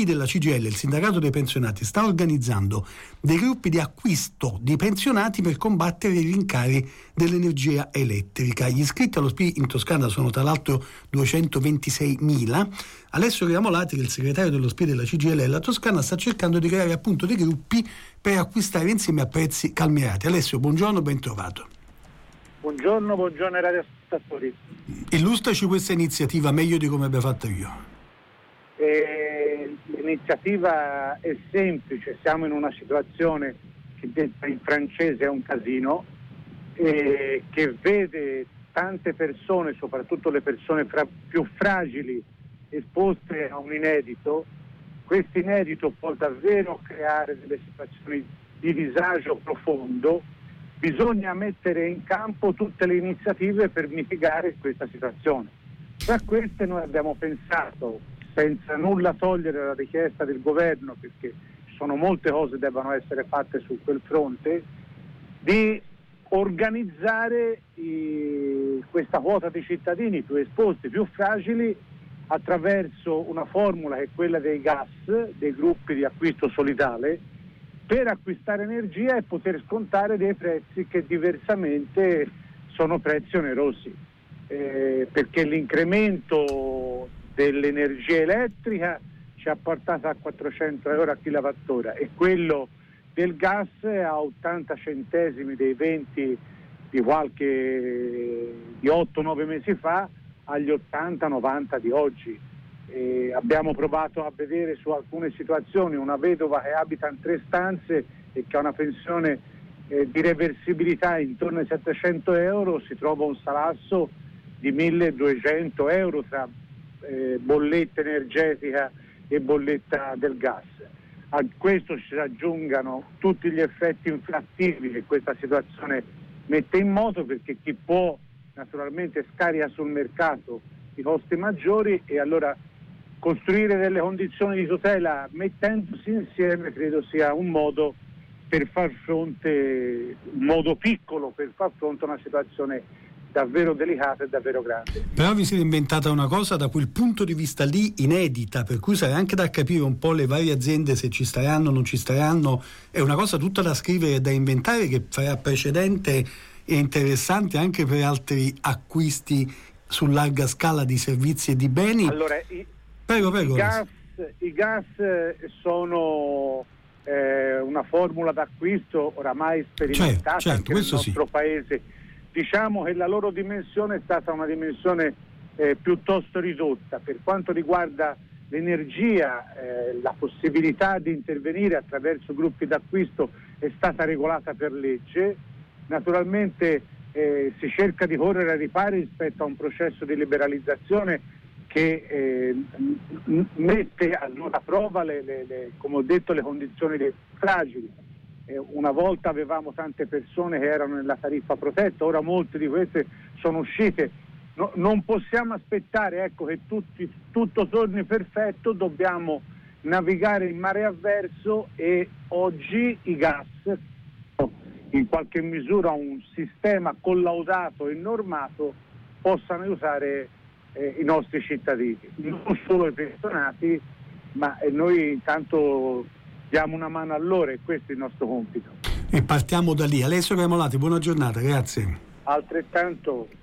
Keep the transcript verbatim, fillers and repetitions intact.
della C G I L, il sindacato dei pensionati, sta organizzando dei gruppi di acquisto di pensionati per combattere i rincari dell'energia elettrica. Gli iscritti allo S P I in Toscana sono tra l'altro duecentoventiseimila. Alessio Gramolati, che è il segretario dello S P I della C G I L della Toscana, sta cercando di creare appunto dei gruppi per acquistare insieme a prezzi calmierati. Alessio, buongiorno, ben trovato. Buongiorno, buongiorno ai radioascoltatori. Illustraci questa iniziativa meglio di come abbia fatto io. Eh, l'iniziativa è semplice, siamo in una situazione che detta in francese è un casino, eh, che vede tante persone, soprattutto le persone fra- più fragili, esposte a un inedito. Questo inedito può davvero creare delle situazioni di disagio profondo. Bisogna mettere in campo tutte le iniziative per mitigare questa situazione. Tra queste noi abbiamo pensato, senza nulla togliere la richiesta del governo, perché ci sono molte cose che devono essere fatte su quel fronte, di organizzare i, questa quota di cittadini più esposti, più fragili, attraverso una formula che è quella dei gas, dei gruppi di acquisto solidale, per acquistare energia e poter scontare dei prezzi che diversamente sono prezzi onerosi, eh, perché l'incremento dell'energia elettrica ci ha portato a quattrocento euro a kilowattora e quello del gas a ottanta centesimi dei venti di qualche di otto nove mesi fa agli ottanta novanta di oggi. Eh, abbiamo provato a vedere su alcune situazioni una vedova che abita in tre stanze e che ha una pensione eh, di reversibilità intorno ai settecento euro, si trova un salasso di milleduecento euro tra eh, bolletta energetica e bolletta del gas. A questo si aggiungano tutti gli effetti inflattivi che questa situazione mette in moto, perché chi può naturalmente scarica sul mercato i costi maggiori, e allora costruire delle condizioni di tutela mettendosi insieme credo sia un modo per far fronte, un modo piccolo per far fronte a una situazione davvero delicata e davvero grande. Però vi siete inventata una cosa da quel punto di vista lì inedita, per cui sarà anche da capire un po' le varie aziende se ci staranno o non ci staranno. È una cosa tutta da scrivere e da inventare, che farà precedente e interessante anche per altri acquisti su larga scala di servizi e di beni. Allora, i, prego, prego. I gas, i gas sono eh, una formula d'acquisto oramai sperimentata, certo, certo, anche nel nostro sì. paese. Diciamo che la loro dimensione è stata una dimensione eh, piuttosto ridotta. Per quanto riguarda l'energia, eh, la possibilità di intervenire attraverso gruppi d'acquisto è stata regolata per legge. Naturalmente eh, si cerca di correre ai ripari rispetto a un processo di liberalizzazione che eh, m- mette a dura prova, le, le, le, come ho detto, le condizioni dei fragili. Eh, una volta avevamo tante persone che erano nella tariffa protetta, ora molte di queste sono uscite. No, non possiamo aspettare ecco, che tutti, tutto torni perfetto, dobbiamo navigare in mare avverso, e oggi i gas, in qualche misura un sistema collaudato e normato, possano aiutare eh, i nostri cittadini, non solo i pensionati, ma eh, noi intanto diamo una mano a loro, e questo è il nostro compito. E partiamo da lì. Alessio Gramolati, buona giornata, grazie. Altrettanto.